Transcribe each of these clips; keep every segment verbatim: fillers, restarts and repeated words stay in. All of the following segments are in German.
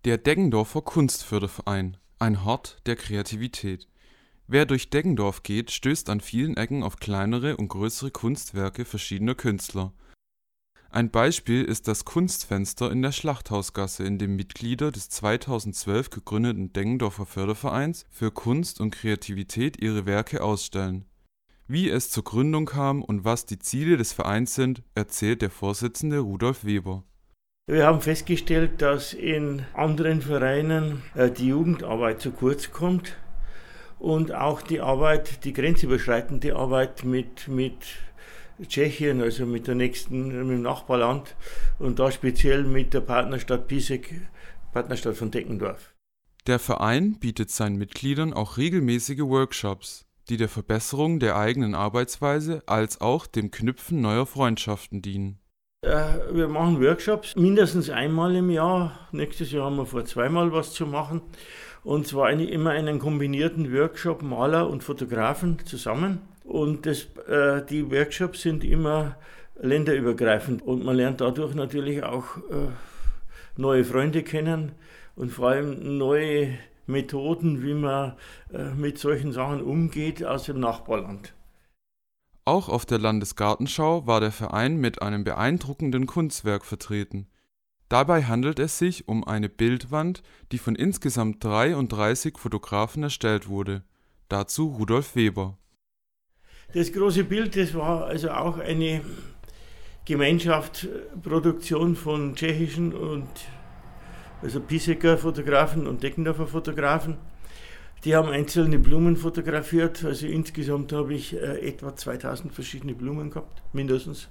Der Deggendorfer Kunstförderverein, ein Hort der Kreativität. Wer durch Deggendorf geht, stößt an vielen Ecken auf kleinere und größere Kunstwerke verschiedener Künstler. Ein Beispiel ist das Kunstfenster in der Schlachthausgasse, in dem Mitglieder des zweitausendzwölf gegründeten Deggendorfer Fördervereins für Kunst und Kreativität ihre Werke ausstellen. Wie es zur Gründung kam und was die Ziele des Vereins sind, erzählt der Vorsitzende Rudolf Weber. Wir haben festgestellt, dass in anderen Vereinen äh, die Jugendarbeit zu kurz kommt und auch die Arbeit, die grenzüberschreitende Arbeit mit, mit Tschechien, also mit der nächsten, mit dem Nachbarland und da speziell mit der Partnerstadt Piesek, Partnerstadt von Deggendorf. Der Verein bietet seinen Mitgliedern auch regelmäßige Workshops, die der Verbesserung der eigenen Arbeitsweise als auch dem Knüpfen neuer Freundschaften dienen. Wir machen Workshops mindestens einmal im Jahr. Nächstes Jahr haben wir vor, zweimal was zu machen. Und zwar eine, immer einen kombinierten Workshop Maler und Fotografen zusammen. Und das, äh, die Workshops sind immer länderübergreifend. Und man lernt dadurch natürlich auch äh, neue Freunde kennen und vor allem neue Methoden, wie man äh, mit solchen Sachen umgeht aus dem Nachbarland. Auch auf der Landesgartenschau war der Verein mit einem beeindruckenden Kunstwerk vertreten. Dabei handelt es sich um eine Bildwand, die von insgesamt dreiunddreißig Fotografen erstellt wurde. Dazu Rudolf Weber. Das große Bild, das war also auch eine Gemeinschaftsproduktion von tschechischen und also Pieseker Fotografen und Deggendorfer Fotografen. Die haben einzelne Blumen fotografiert, also insgesamt habe ich äh, etwa zweitausend verschiedene Blumen gehabt, mindestens.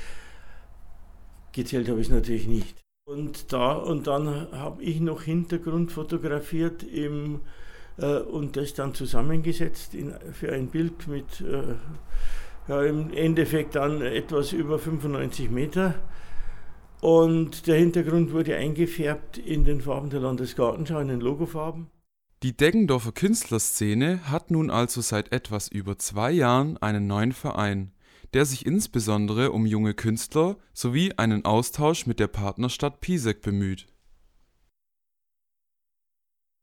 Gezählt habe ich es natürlich nicht. Und, da, und dann habe ich noch Hintergrund fotografiert im, äh, und das dann zusammengesetzt in, für ein Bild mit äh, ja, im Endeffekt dann etwas über fünfundneunzig Meter. Und der Hintergrund wurde eingefärbt in den Farben der Landesgartenschau, in den Logofarben. Die Deggendorfer Künstlerszene hat nun also seit etwas über zwei Jahren einen neuen Verein, der sich insbesondere um junge Künstler sowie einen Austausch mit der Partnerstadt Piesek bemüht.